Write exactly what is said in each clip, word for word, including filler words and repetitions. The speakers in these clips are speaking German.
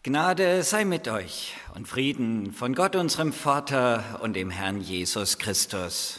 Gnade sei mit euch und Frieden von Gott, unserem Vater und dem Herrn Jesus Christus.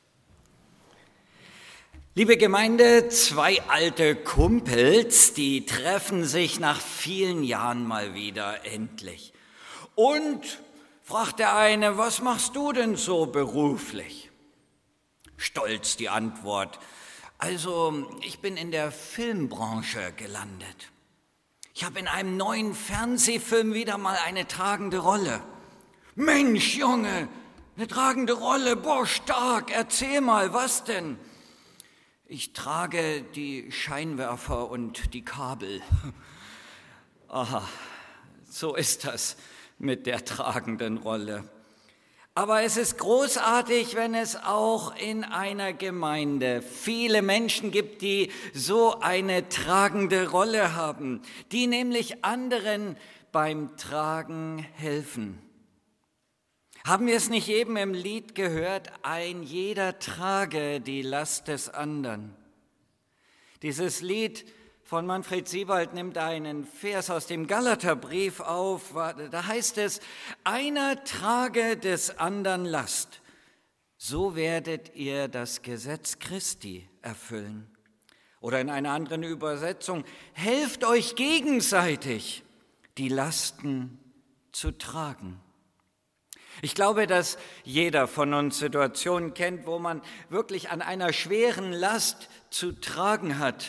Liebe Gemeinde, zwei alte Kumpels, die treffen sich nach vielen Jahren mal wieder endlich. Und fragt der eine, was machst du denn so beruflich? Stolz die Antwort, also ich bin in der Filmbranche gelandet. Ich habe in einem neuen Fernsehfilm wieder mal eine tragende Rolle. Mensch, Junge, eine tragende Rolle, boah, stark, erzähl mal, was denn? Ich trage die Scheinwerfer und die Kabel. Aha, so ist das mit der tragenden Rolle. Aber es ist großartig, wenn es auch in einer Gemeinde viele Menschen gibt, die so eine tragende Rolle haben, die nämlich anderen beim Tragen helfen. Haben wir es nicht eben im Lied gehört? Ein jeder trage die Last des anderen. Dieses Lied von Manfred Siebald nimmt einen Vers aus dem Galaterbrief auf. Da heißt es, einer trage des anderen Last, so werdet ihr das Gesetz Christi erfüllen. Oder in einer anderen Übersetzung, helft euch gegenseitig, die Lasten zu tragen. Ich glaube, dass jeder von uns Situationen kennt, wo man wirklich an einer schweren Last zu tragen hat.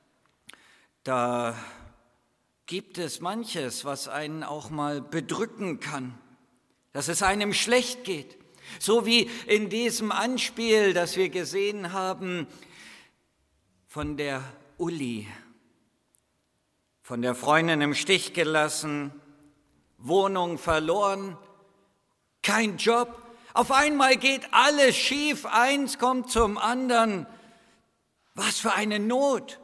Da gibt es manches, was einen auch mal bedrücken kann, dass es einem schlecht geht. So wie in diesem Anspiel, das wir gesehen haben von der Uli, von der Freundin im Stich gelassen, Wohnung verloren, kein Job. Auf einmal geht alles schief, eins kommt zum anderen. Was für eine Not!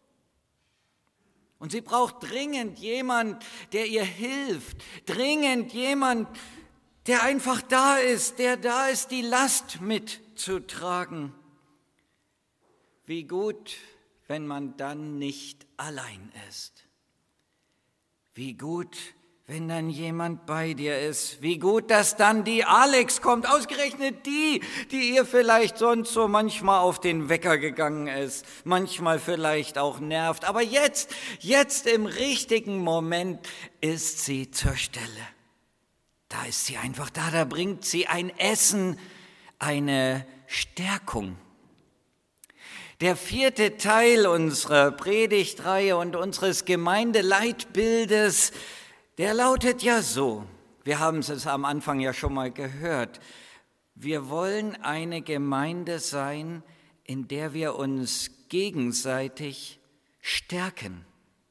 Und sie braucht dringend jemand, der ihr hilft, dringend jemand, der einfach da ist, der da ist, die Last mitzutragen. Wie gut, wenn man dann nicht allein ist. Wie gut, wenn dann jemand bei dir ist. Wie gut, dass dann die Alex kommt, ausgerechnet die, die ihr vielleicht sonst so manchmal auf den Wecker gegangen ist, manchmal vielleicht auch nervt. Aber jetzt, jetzt im richtigen Moment ist sie zur Stelle. Da ist sie einfach da, da bringt sie ein Essen, eine Stärkung. Der vierte Teil unserer Predigtreihe und unseres Gemeindeleitbildes, der lautet ja so, wir haben es am Anfang ja schon mal gehört, wir wollen eine Gemeinde sein, in der wir uns gegenseitig stärken,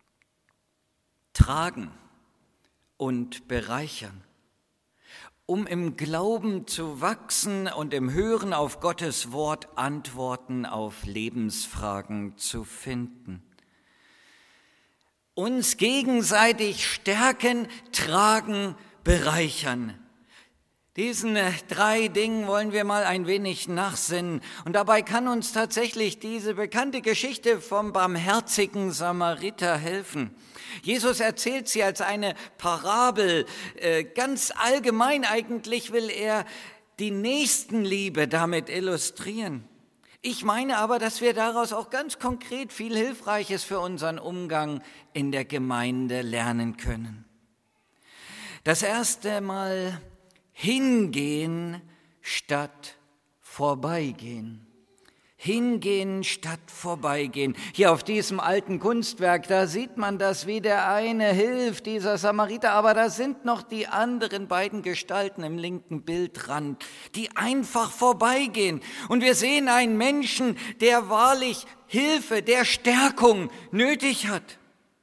tragen und bereichern, um im Glauben zu wachsen und im Hören auf Gottes Wort Antworten auf Lebensfragen zu finden. Uns gegenseitig stärken, tragen, bereichern. Diesen drei Dingen wollen wir mal ein wenig nachsinnen. Und dabei kann uns tatsächlich diese bekannte Geschichte vom barmherzigen Samariter helfen. Jesus erzählt sie als eine Parabel. Ganz allgemein eigentlich will er die Nächstenliebe damit illustrieren. Ich meine aber, dass wir daraus auch ganz konkret viel Hilfreiches für unseren Umgang in der Gemeinde lernen können. Das erste Mal hingehen statt vorbeigehen. Hingehen statt vorbeigehen. Hier auf diesem alten Kunstwerk, da sieht man das, wie der eine hilft, dieser Samariter, aber da sind noch die anderen beiden Gestalten im linken Bildrand, die einfach vorbeigehen. Und wir sehen einen Menschen, der wahrlich Hilfe, der Stärkung nötig hat.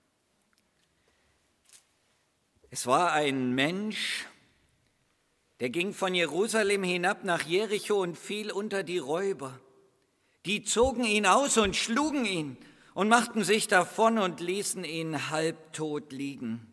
Es war ein Mensch, der ging von Jerusalem hinab nach Jericho und fiel unter die Räuber. Die zogen ihn aus und schlugen ihn und machten sich davon und ließen ihn halbtot liegen.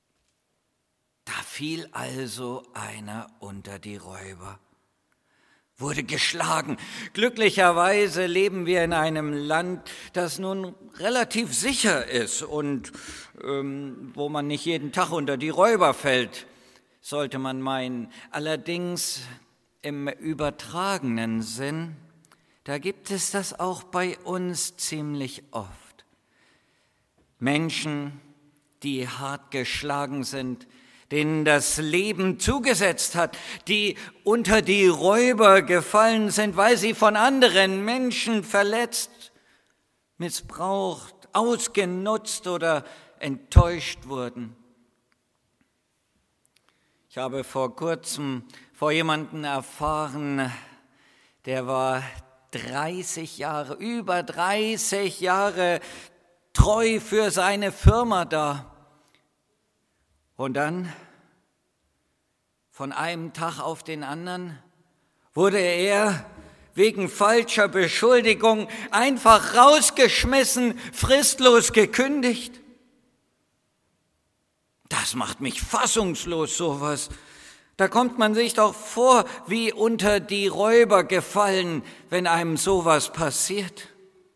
Da fiel also einer unter die Räuber. wurde geschlagen. Glücklicherweise leben wir in einem Land, das nun relativ sicher ist und ähm, wo man nicht jeden Tag unter die Räuber fällt, sollte man meinen. Allerdings im übertragenen Sinn, da gibt es das auch bei uns ziemlich oft. Menschen, die hart geschlagen sind, denen das Leben zugesetzt hat, die unter die Räuber gefallen sind, weil sie von anderen Menschen verletzt, missbraucht, ausgenutzt oder enttäuscht wurden. Ich habe vor kurzem vor jemanden erfahren, der war dreißig Jahre, über dreißig Jahre treu für seine Firma da. Und dann, von einem Tag auf den anderen, wurde er wegen falscher Beschuldigung einfach rausgeschmissen, fristlos gekündigt. Das macht mich fassungslos, sowas. Da kommt man sich doch vor, wie unter die Räuber gefallen, wenn einem sowas passiert.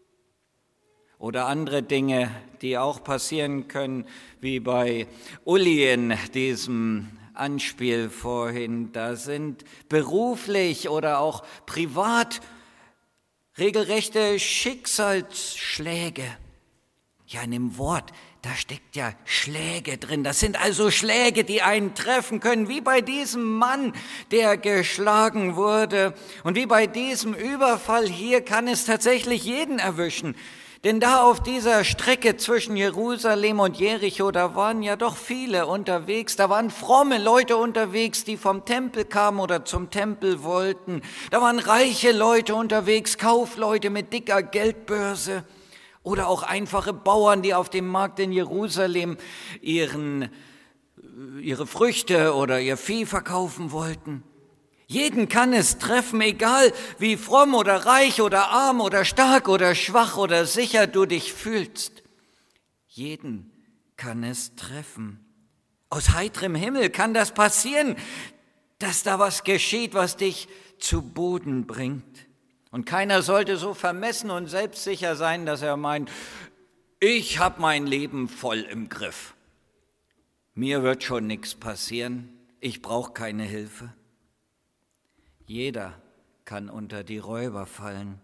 Oder andere Dinge, die auch passieren können, wie bei Uli in diesem Anspiel vorhin. Da sind beruflich oder auch privat regelrechte Schicksalsschläge. Ja, in dem Wort, da steckt ja Schläge drin. Das sind also Schläge, die einen treffen können, wie bei diesem Mann, der geschlagen wurde. Und wie bei diesem Überfall hier kann es tatsächlich jeden erwischen. Denn da auf dieser Strecke zwischen Jerusalem und Jericho, da waren ja doch viele unterwegs, da waren fromme Leute unterwegs, die vom Tempel kamen oder zum Tempel wollten. Da waren reiche Leute unterwegs, Kaufleute mit dicker Geldbörse oder auch einfache Bauern, die auf dem Markt in Jerusalem ihren, ihre Früchte oder ihr Vieh verkaufen wollten. Jeden kann es treffen, egal wie fromm oder reich oder arm oder stark oder schwach oder sicher du dich fühlst. Jeden kann es treffen. Aus heiterem Himmel kann das passieren, dass da was geschieht, was dich zu Boden bringt. Und keiner sollte so vermessen und selbstsicher sein, dass er meint, ich habe mein Leben voll im Griff. Mir wird schon nichts passieren, ich brauche keine Hilfe. Jeder kann unter die Räuber fallen.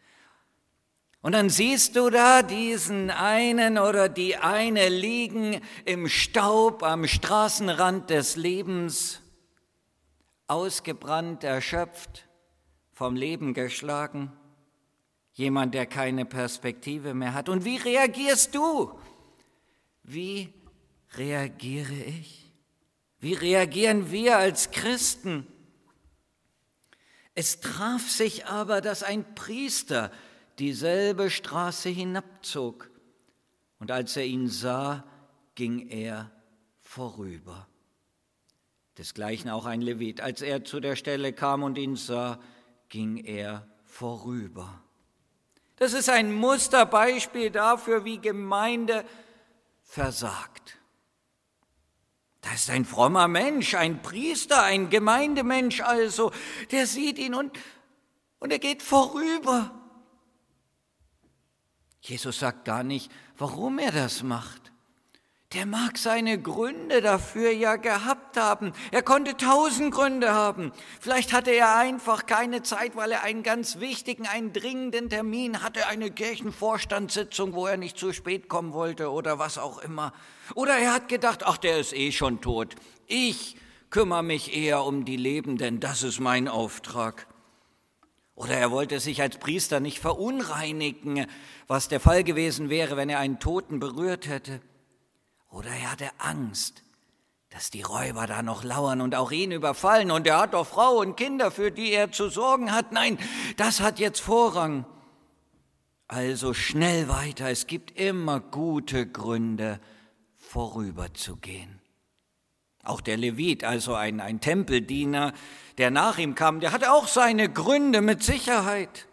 Und dann siehst du da diesen einen oder die eine liegen im Staub am Straßenrand des Lebens, ausgebrannt, erschöpft, vom Leben geschlagen. Jemand, der keine Perspektive mehr hat. Und wie reagierst du? Wie reagiere ich? Wie reagieren wir als Christen? Es traf sich aber, dass ein Priester dieselbe Straße hinabzog, und als er ihn sah, ging er vorüber. Desgleichen auch ein Levit. Als er zu der Stelle kam und ihn sah, ging er vorüber. Das ist ein Musterbeispiel dafür, wie Gemeinde versagt. Da ist ein frommer Mensch, ein Priester, ein Gemeindemensch also, der sieht ihn und, und er geht vorüber. Jesus sagt gar nicht, warum er das macht. Der mag seine Gründe dafür ja gehabt haben. Er konnte tausend Gründe haben. Vielleicht hatte er einfach keine Zeit, weil er einen ganz wichtigen, einen dringenden Termin hatte, eine Kirchenvorstandssitzung, wo er nicht zu spät kommen wollte oder was auch immer. Oder er hat gedacht, ach, der ist eh schon tot. Ich kümmere mich eher um die Lebenden, das ist mein Auftrag. Oder er wollte sich als Priester nicht verunreinigen, was der Fall gewesen wäre, wenn er einen Toten berührt hätte. Oder er hatte Angst, dass die Räuber da noch lauern und auch ihn überfallen. Und er hat doch Frau und Kinder, für die er zu sorgen hat. Nein, das hat jetzt Vorrang. Also schnell weiter. Es gibt immer gute Gründe, vorüberzugehen. Auch der Levit, also ein, ein Tempeldiener, der nach ihm kam, der hatte auch seine Gründe mit Sicherheit.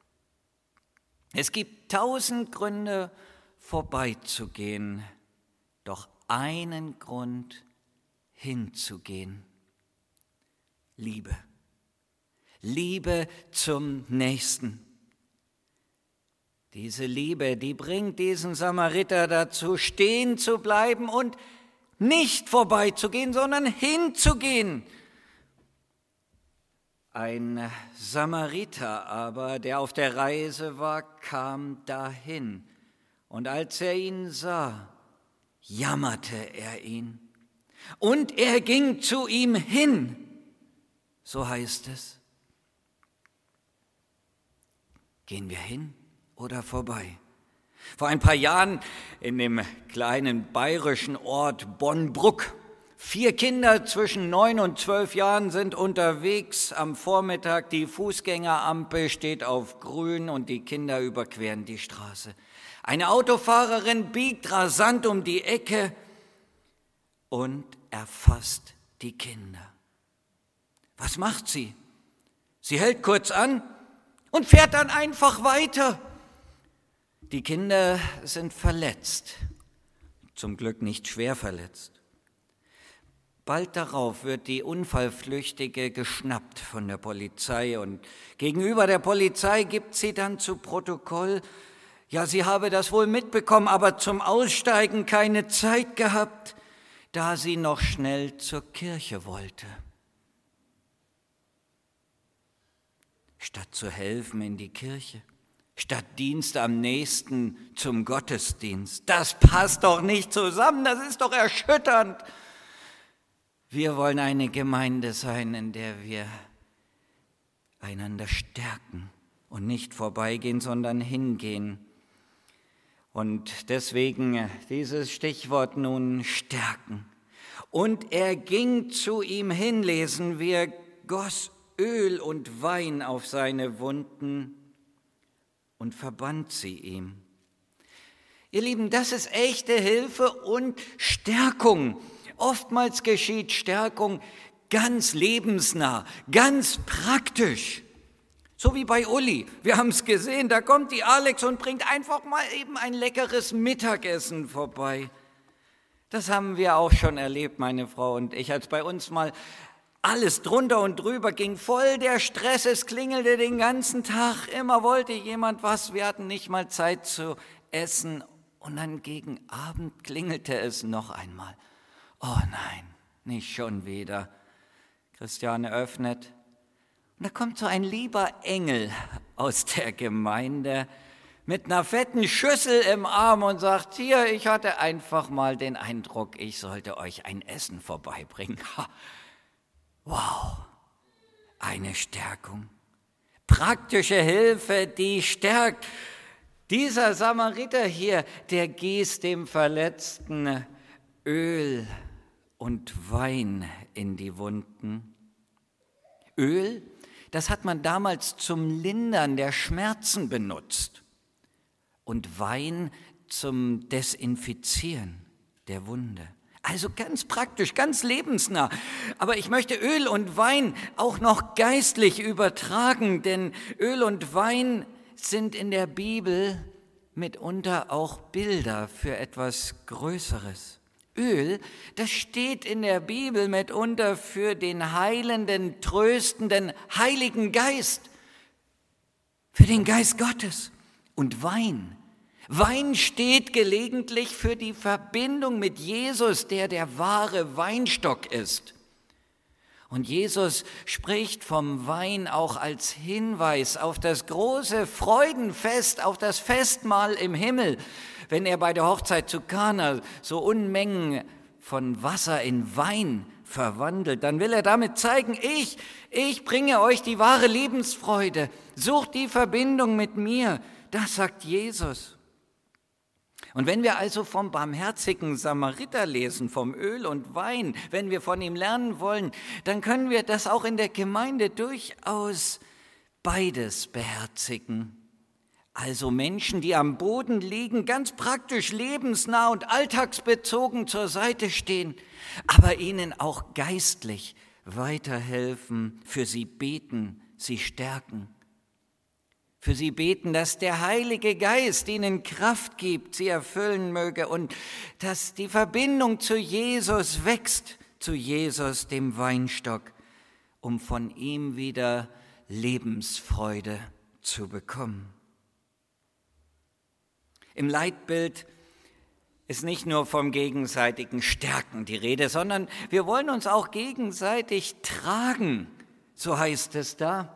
Es gibt tausend Gründe, vorbeizugehen. Doch einen Grund hinzugehen. Liebe. Liebe zum Nächsten. Diese Liebe, die bringt diesen Samariter dazu, stehen zu bleiben und nicht vorbeizugehen, sondern hinzugehen. Ein Samariter aber, der auf der Reise war, kam dahin. Und als er ihn sah, jammerte er ihn. Und er ging zu ihm hin, so heißt es. Gehen wir hin oder vorbei? Vor ein paar Jahren in dem kleinen bayerischen Ort Bonnbruck. Vier Kinder zwischen neun und zwölf Jahren sind unterwegs am Vormittag. Die Fußgängerampel steht auf grün und die Kinder überqueren die Straße. Eine Autofahrerin biegt rasant um die Ecke und erfasst die Kinder. Was macht sie? Sie hält kurz an und fährt dann einfach weiter. Die Kinder sind verletzt, zum Glück nicht schwer verletzt. Bald darauf wird die Unfallflüchtige geschnappt von der Polizei und gegenüber der Polizei gibt sie dann zu Protokoll, ja, sie habe das wohl mitbekommen, aber zum Aussteigen keine Zeit gehabt, da sie noch schnell zur Kirche wollte. Statt zu helfen in die Kirche, statt Dienst am Nächsten zum Gottesdienst. Das passt doch nicht zusammen, das ist doch erschütternd. Wir wollen eine Gemeinde sein, in der wir einander stärken und nicht vorbeigehen, sondern hingehen. Und deswegen dieses Stichwort nun stärken. Und er ging zu ihm hin, lesen wir, goss Öl und Wein auf seine Wunden und verband sie ihm. Ihr Lieben, das ist echte Hilfe und Stärkung. Oftmals geschieht Stärkung ganz lebensnah, ganz praktisch. So wie bei Uli. Wir haben es gesehen, da kommt die Alex und bringt einfach mal eben ein leckeres Mittagessen vorbei. Das haben wir auch schon erlebt, meine Frau und ich, als bei uns mal alles drunter und drüber ging, voll der Stress, es klingelte den ganzen Tag, immer wollte jemand was, wir hatten nicht mal Zeit zu essen und dann gegen Abend klingelte es noch einmal. Oh nein, nicht schon wieder. Christiane öffnet und da kommt so ein lieber Engel aus der Gemeinde mit einer fetten Schüssel im Arm und sagt, hier, ich hatte einfach mal den Eindruck, ich sollte euch ein Essen vorbeibringen. Wow, eine Stärkung, praktische Hilfe, die stärkt. Dieser Samariter hier, der gießt dem Verletzten Öl und Wein in die Wunden. Öl, das hat man damals zum Lindern der Schmerzen benutzt und Wein zum Desinfizieren der Wunde. Also ganz praktisch, ganz lebensnah. Aber ich möchte Öl und Wein auch noch geistlich übertragen, denn Öl und Wein sind in der Bibel mitunter auch Bilder für etwas Größeres. Öl, das steht in der Bibel mitunter für den heilenden, tröstenden, Heiligen Geist, für den Geist Gottes. Und Wein, Wein steht gelegentlich für die Verbindung mit Jesus, der der wahre Weinstock ist. Und Jesus spricht vom Wein auch als Hinweis auf das große Freudenfest, auf das Festmahl im Himmel, wenn er bei der Hochzeit zu Kana so Unmengen von Wasser in Wein verwandelt. Dann will er damit zeigen, ich, ich bringe euch die wahre Lebensfreude. Sucht die Verbindung mit mir. Das sagt Jesus. Und wenn wir also vom barmherzigen Samariter lesen, vom Öl und Wein, wenn wir von ihm lernen wollen, dann können wir das auch in der Gemeinde durchaus beides beherzigen. Also Menschen, die am Boden liegen, ganz praktisch lebensnah und alltagsbezogen zur Seite stehen, aber ihnen auch geistlich weiterhelfen, für sie beten, sie stärken. Für sie beten, dass der Heilige Geist ihnen Kraft gibt, sie erfüllen möge und dass die Verbindung zu Jesus wächst, zu Jesus, dem Weinstock, um von ihm wieder Lebensfreude zu bekommen. Im Leitbild ist nicht nur vom gegenseitigen Stärken die Rede, sondern wir wollen uns auch gegenseitig tragen, so heißt es da.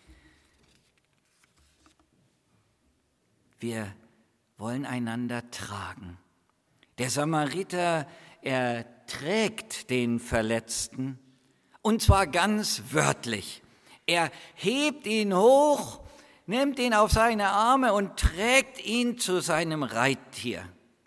Wir wollen einander tragen. Der Samariter, er trägt den Verletzten, und zwar ganz wörtlich. Er hebt ihn hoch, nimmt ihn auf seine Arme und trägt ihn zu seinem Reittier.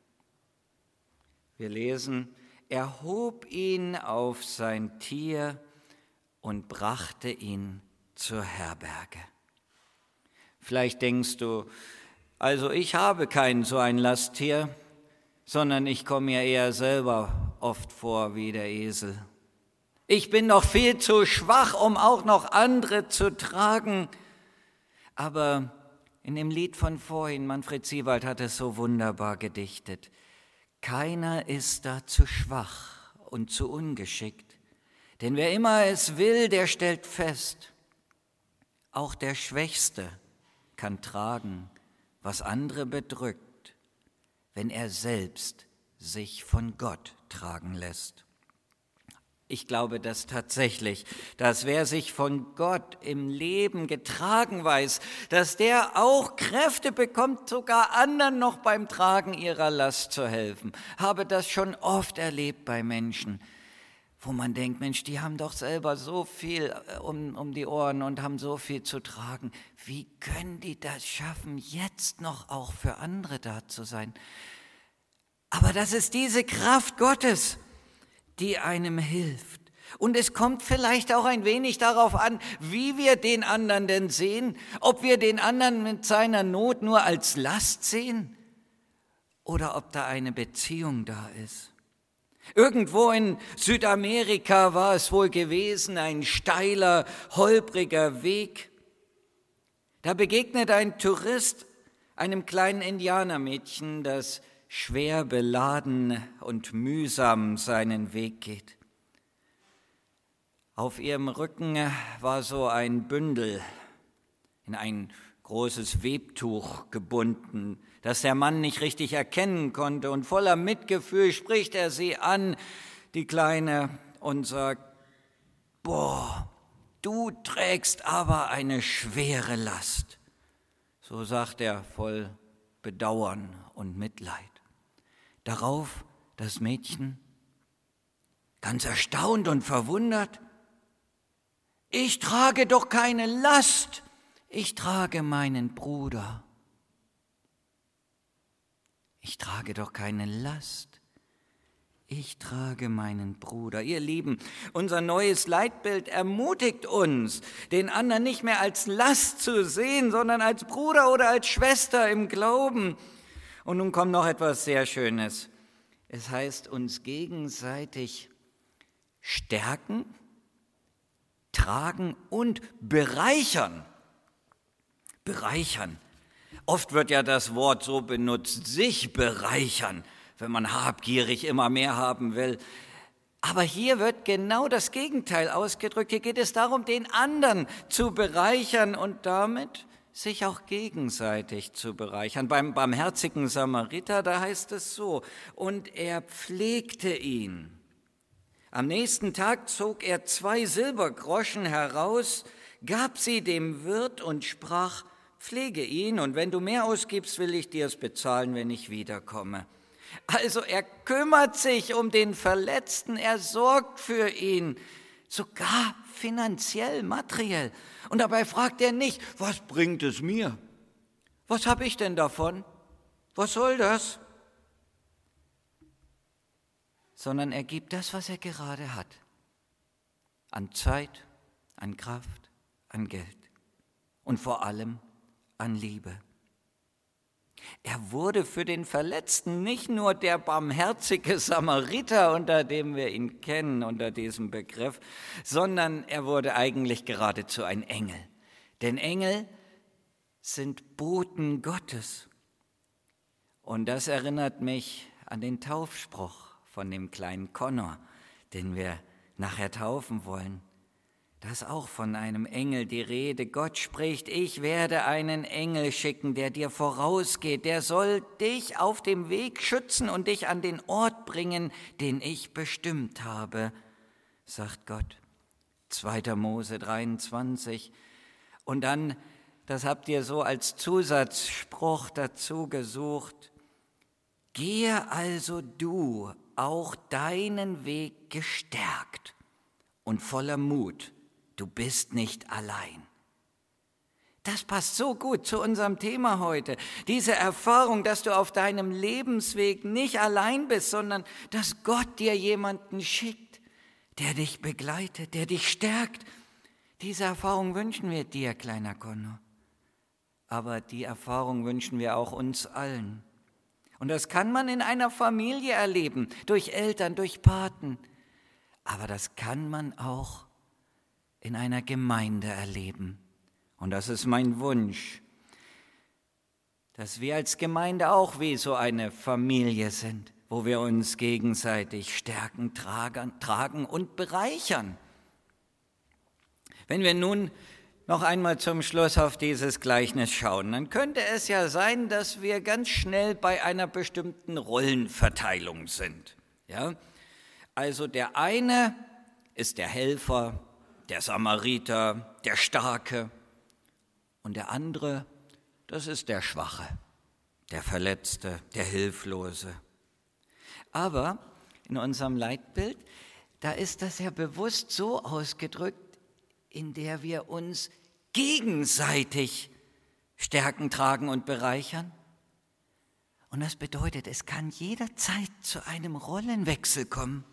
Wir lesen, er hob ihn auf sein Tier und brachte ihn zur Herberge. Vielleicht denkst du, also ich habe kein so ein Lasttier, sondern ich komme mir eher selber oft vor wie der Esel. Ich bin noch viel zu schwach, um auch noch andere zu tragen. Aber in dem Lied von vorhin, Manfred Siewald hat es so wunderbar gedichtet, keiner ist da zu schwach und zu ungeschickt, denn wer immer es will, der stellt fest, auch der Schwächste kann tragen, was andere bedrückt, wenn er selbst sich von Gott tragen lässt. Ich glaube das tatsächlich, dass wer sich von Gott im Leben getragen weiß, dass der auch Kräfte bekommt, sogar anderen noch beim Tragen ihrer Last zu helfen. Habe das schon oft erlebt bei Menschen, wo man denkt, Mensch, die haben doch selber so viel um, um die Ohren und haben so viel zu tragen. Wie können die das schaffen, jetzt noch auch für andere da zu sein? Aber das ist diese Kraft Gottes, die einem hilft. Und es kommt vielleicht auch ein wenig darauf an, wie wir den anderen denn sehen, ob wir den anderen mit seiner Not nur als Last sehen oder ob da eine Beziehung da ist. Irgendwo in Südamerika war es wohl gewesen, ein steiler, holpriger Weg. Da begegnet ein Tourist einem kleinen Indianermädchen, das schwer beladen und mühsam seinen Weg geht. Auf ihrem Rücken war so ein Bündel in ein großes Webtuch gebunden, das der Mann nicht richtig erkennen konnte, und voller Mitgefühl spricht er sie an, die Kleine, und sagt, boah, du trägst aber eine schwere Last. So sagt er voll Bedauern und Mitleid. Darauf das Mädchen, ganz erstaunt und verwundert, ich trage doch keine Last, ich trage meinen Bruder. Ich trage doch keine Last, ich trage meinen Bruder. Ihr Lieben, unser neues Leitbild ermutigt uns, den anderen nicht mehr als Last zu sehen, sondern als Bruder oder als Schwester im Glauben. Und nun kommt noch etwas sehr Schönes. Es heißt, uns gegenseitig stärken, tragen und bereichern. Bereichern. Oft wird ja das Wort so benutzt, sich bereichern, wenn man habgierig immer mehr haben will. Aber hier wird genau das Gegenteil ausgedrückt. Hier geht es darum, den anderen zu bereichern und damit sich auch gegenseitig zu bereichern. Beim barmherzigen Samariter, da heißt es so, und er pflegte ihn. Am nächsten Tag zog er zwei Silbergroschen heraus, gab sie dem Wirt und sprach, pflege ihn, und wenn du mehr ausgibst, will ich dir es bezahlen, wenn ich wiederkomme. Also er kümmert sich um den Verletzten, er sorgt für ihn, sogar finanziell, materiell. Und dabei fragt er nicht, was bringt es mir? Was habe ich denn davon? Was soll das? Sondern er gibt das, was er gerade hat. An Zeit, an Kraft, an Geld und vor allem an Liebe. Er wurde für den Verletzten nicht nur der barmherzige Samariter, unter dem wir ihn kennen, unter diesem Begriff, sondern er wurde eigentlich geradezu ein Engel. Denn Engel sind Boten Gottes. Und das erinnert mich an den Taufspruch von dem kleinen Connor, den wir nachher taufen wollen. Da ist auch von einem Engel die Rede. Gott spricht, ich werde einen Engel schicken, der dir vorausgeht. Der soll dich auf dem Weg schützen und dich an den Ort bringen, den ich bestimmt habe, sagt Gott. zweiter Mose dreiundzwanzig. Und dann, das habt ihr so als Zusatzspruch dazu gesucht, gehe also du auch deinen Weg gestärkt und voller Mut. Du bist nicht allein. Das passt so gut zu unserem Thema heute. Diese Erfahrung, dass du auf deinem Lebensweg nicht allein bist, sondern dass Gott dir jemanden schickt, der dich begleitet, der dich stärkt. Diese Erfahrung wünschen wir dir, kleiner Conno. Aber die Erfahrung wünschen wir auch uns allen. Und das kann man in einer Familie erleben, durch Eltern, durch Paten. Aber das kann man auch in einer Gemeinde erleben. Und das ist mein Wunsch, dass wir als Gemeinde auch wie so eine Familie sind, wo wir uns gegenseitig stärken, tragen, tragen und bereichern. Wenn wir nun noch einmal zum Schluss auf dieses Gleichnis schauen, dann könnte es ja sein, dass wir ganz schnell bei einer bestimmten Rollenverteilung sind. Ja? Also der eine ist der Helfer, der Samariter, der Starke, und der andere, das ist der Schwache, der Verletzte, der Hilflose. Aber in unserem Leitbild, da ist das ja bewusst so ausgedrückt, in der wir uns gegenseitig stärken, tragen und bereichern. Und das bedeutet, es kann jederzeit zu einem Rollenwechsel kommen.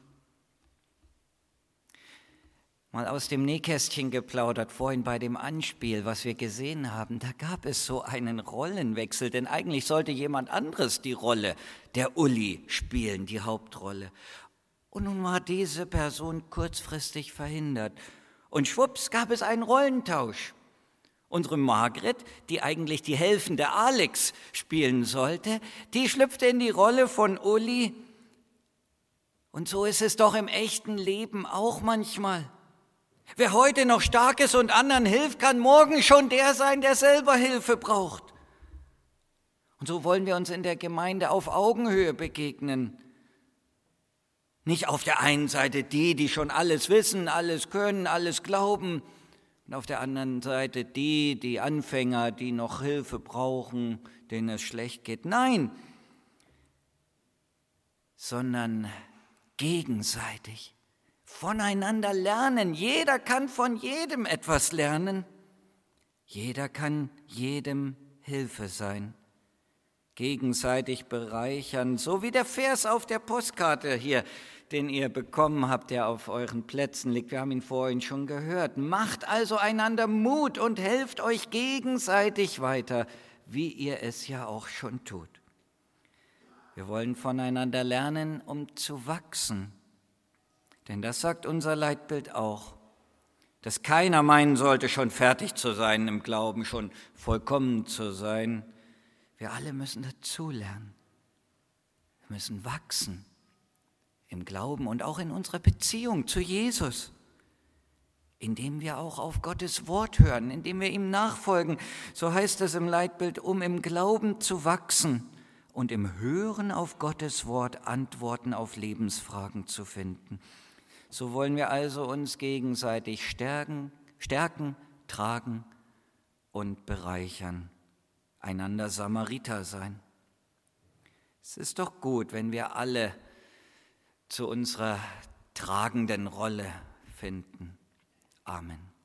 Mal aus dem Nähkästchen geplaudert, vorhin bei dem Anspiel, was wir gesehen haben, da gab es so einen Rollenwechsel, denn eigentlich sollte jemand anderes die Rolle der Uli spielen, die Hauptrolle. Und nun war diese Person kurzfristig verhindert. Und schwupps gab es einen Rollentausch. Unsere Margret, die eigentlich die helfende Alex spielen sollte, die schlüpfte in die Rolle von Uli. Und so ist es doch im echten Leben auch manchmal. Wer heute noch stark ist und anderen hilft, kann morgen schon der sein, der selber Hilfe braucht. Und so wollen wir uns in der Gemeinde auf Augenhöhe begegnen. Nicht auf der einen Seite die, die schon alles wissen, alles können, alles glauben, und auf der anderen Seite die, die Anfänger, die noch Hilfe brauchen, denen es schlecht geht. Nein, sondern gegenseitig. Voneinander lernen. Jeder kann von jedem etwas lernen. Jeder kann jedem Hilfe sein. Gegenseitig bereichern, so wie der Vers auf der Postkarte hier, den ihr bekommen habt, der auf euren Plätzen liegt. Wir haben ihn vorhin schon gehört. Macht also einander Mut und helft euch gegenseitig weiter, wie ihr es ja auch schon tut. Wir wollen voneinander lernen, um zu wachsen. Denn das sagt unser Leitbild auch, dass keiner meinen sollte, schon fertig zu sein im Glauben, schon vollkommen zu sein. Wir alle müssen dazulernen. Wir müssen wachsen im Glauben und auch in unserer Beziehung zu Jesus, indem wir auch auf Gottes Wort hören, indem wir ihm nachfolgen. So heißt es im Leitbild, um im Glauben zu wachsen und im Hören auf Gottes Wort Antworten auf Lebensfragen zu finden. So wollen wir also uns gegenseitig stärken, stärken, tragen und bereichern, einander Samariter sein. Es ist doch gut, wenn wir alle zu unserer tragenden Rolle finden. Amen.